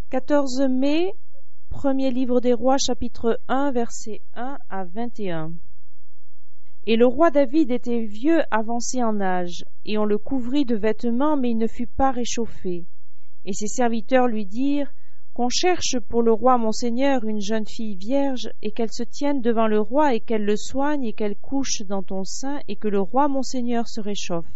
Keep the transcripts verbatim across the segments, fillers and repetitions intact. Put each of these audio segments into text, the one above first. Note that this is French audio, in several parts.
quatorze mai, premier livre des rois, chapitre un, versets un à vingt et un. Et le roi David était vieux, avancé en âge, et on le couvrit de vêtements, mais il ne fut pas réchauffé. Et ses serviteurs lui dirent qu'on cherche pour le roi mon seigneur une jeune fille vierge, et qu'elle se tienne devant le roi, et qu'elle le soigne, et qu'elle couche dans ton sein, et que le roi mon seigneur se réchauffe.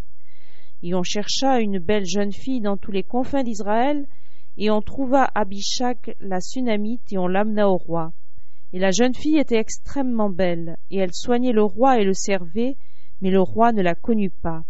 Et on chercha une belle jeune fille dans tous les confins d'Israël, et on trouva Abishag la Sunamite, et on l'amena au roi. Et la jeune fille était extrêmement belle, et elle soignait le roi et le servait, mais le roi ne la connut pas.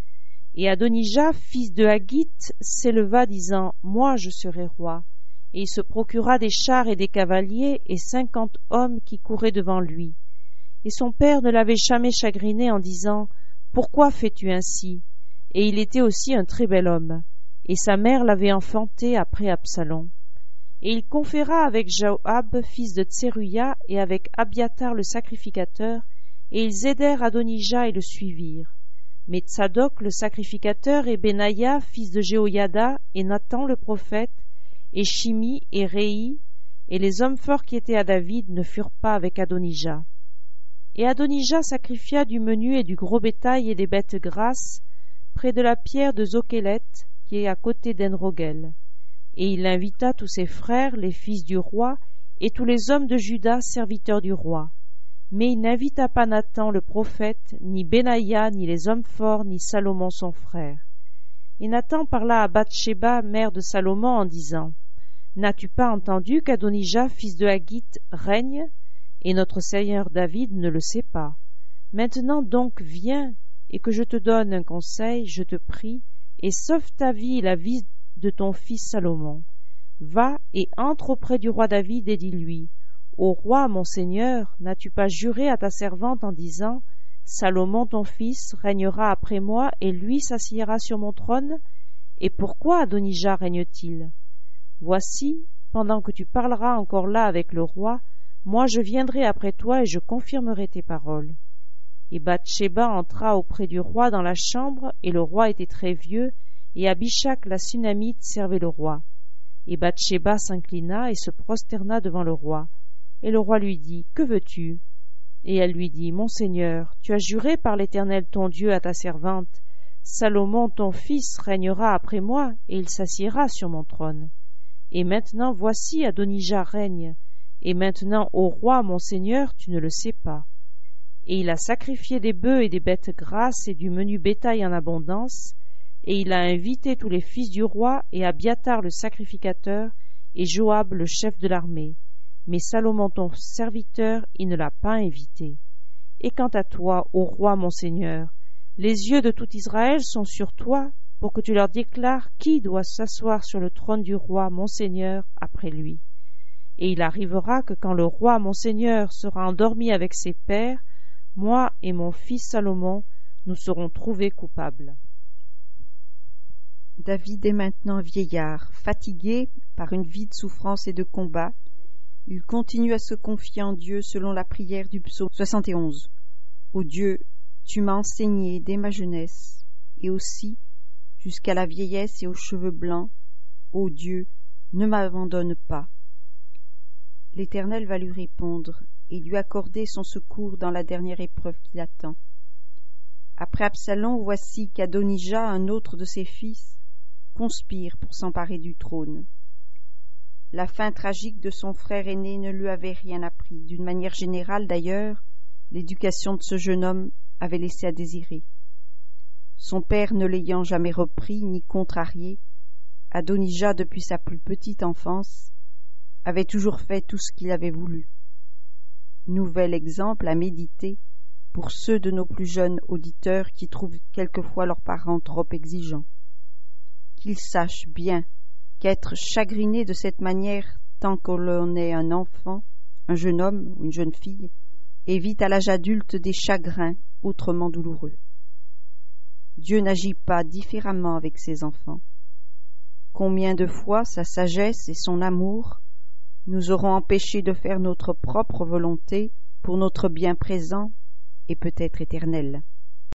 Et Adonijah, fils de Haggith, s'éleva, disant « Moi je serai roi ». Et il se procura des chars et des cavaliers, et cinquante hommes qui couraient devant lui. Et son père ne l'avait jamais chagriné en disant « Pourquoi fais-tu ainsi ?» Et il était aussi un très bel homme, et sa mère l'avait enfanté après Absalom. Et il conféra avec Joab, fils de Tseruya, et avec Abiatar le sacrificateur, et ils aidèrent Adonijah et le suivirent. Mais Tsadok le sacrificateur, et Benaïa, fils de Jéhoïada, et Nathan le prophète, et Shimi, et Réi, et les hommes forts qui étaient à David ne furent pas avec Adonijah. Et Adonijah sacrifia du menu et du gros bétail et des bêtes grasses, près de la pierre de Zokélet, qui est à côté d'Enrogel. Et il invita tous ses frères, les fils du roi, et tous les hommes de Juda, serviteurs du roi. Mais il n'invita pas Nathan le prophète, ni Benaïa, ni les hommes forts, ni Salomon son frère. Et Nathan parla à Bathsheba, mère de Salomon, en disant « N'as-tu pas entendu qu'Adonijah, fils de Haggith, règne? Et notre seigneur David ne le sait pas. Maintenant donc viens, et que je te donne un conseil, je te prie, et sauve ta vie et la vie de ton fils Salomon. Va et entre auprès du roi David et dis-lui, Ô roi, mon seigneur, n'as-tu pas juré à ta servante en disant, Salomon ton fils régnera après moi et lui s'assiera sur mon trône? Et pourquoi Adonijah règne-t-il? Voici, pendant que tu parleras encore là avec le roi, moi je viendrai après toi et je confirmerai tes paroles. Et Bathsheba entra auprès du roi dans la chambre, et le roi était très vieux, et Abishag la Sunamite servait le roi. Et Bathsheba s'inclina et se prosterna devant le roi. Et le roi lui dit, Que veux-tu? Et elle lui dit, Mon seigneur, tu as juré par l'Éternel ton Dieu à ta servante, Salomon ton fils régnera après moi, et il s'assiera sur mon trône. Et maintenant voici Adonijah règne, et maintenant, ô roi, mon seigneur, tu ne le sais pas. Et il a sacrifié des bœufs et des bêtes grasses et du menu bétail en abondance, et il a invité tous les fils du roi, et Abiatar le sacrificateur, et Joab le chef de l'armée. Mais Salomon ton serviteur, il ne l'a pas invité. Et quant à toi, ô roi mon seigneur, les yeux de tout Israël sont sur toi, pour que tu leur déclares qui doit s'asseoir sur le trône du roi mon seigneur après lui. Et il arrivera que quand le roi mon seigneur sera endormi avec ses pères, moi et mon fils Salomon, nous serons trouvés coupables. David est maintenant vieillard, fatigué par une vie de souffrance et de combat. Il continue à se confier en Dieu selon la prière du psaume soixante et onze. Ô Dieu, tu m'as enseigné dès ma jeunesse, et aussi jusqu'à la vieillesse et aux cheveux blancs. Ô Dieu, ne m'abandonne pas. L'Éternel va lui répondre et lui accorder son secours dans la dernière épreuve qui l'attend. Après Absalom, voici qu'Adonijah, un autre de ses fils, conspire pour s'emparer du trône. La fin tragique de son frère aîné ne lui avait rien appris. D'une manière générale, d'ailleurs, l'éducation de ce jeune homme avait laissé à désirer. Son père ne l'ayant jamais repris ni contrarié, Adonijah, depuis sa plus petite enfance, avait toujours fait tout ce qu'il avait voulu. Nouvel exemple à méditer pour ceux de nos plus jeunes auditeurs qui trouvent quelquefois leurs parents trop exigeants. Qu'ils sachent bien qu'être chagriné de cette manière tant que l'on est un enfant, un jeune homme ou une jeune fille, évite à l'âge adulte des chagrins autrement douloureux. Dieu n'agit pas différemment avec ses enfants. Combien de fois sa sagesse et son amour nous auront empêchés de faire notre propre volonté pour notre bien présent et peut-être éternel.